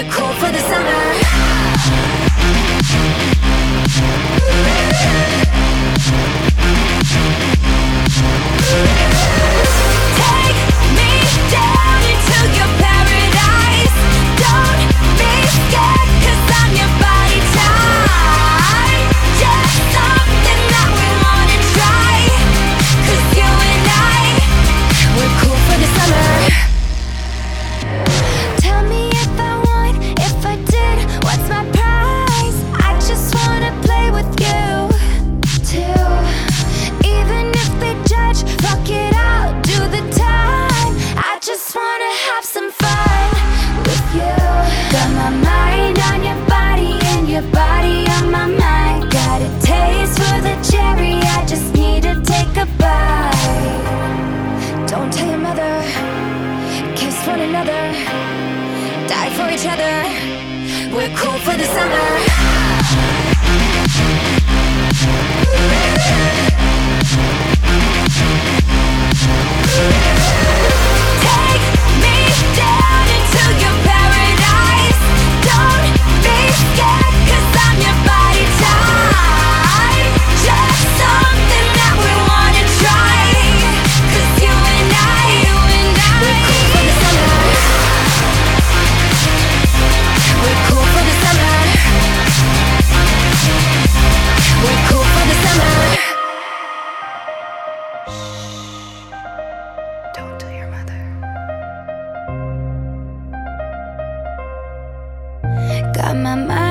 We're cool for the summer. Take me down into your paradise. Don't be scared, 'cause I'm your body type. Just something that we wanna try. 'Cause you and I, we're cool for the summer. Tell me if I won, if I did, what's my prize? I just wanna play with you too. Even if they judge, fuck it, I'll do the time. I just wanna have some fun with you. Got my mind on your body and your body on my mind. Got a taste for the cherry, I just need to take a bite. Don't tell your mother, kiss one another, die for each other. We're cool for the summer. Take me down into your paradise. Don't be scared, 'cause I'm your body type. Just something that we wanna try. 'Cause you and I, we're cool for the summer. We're cool for the summer. We're cool for the summer. Don't tell your mother. Got my mind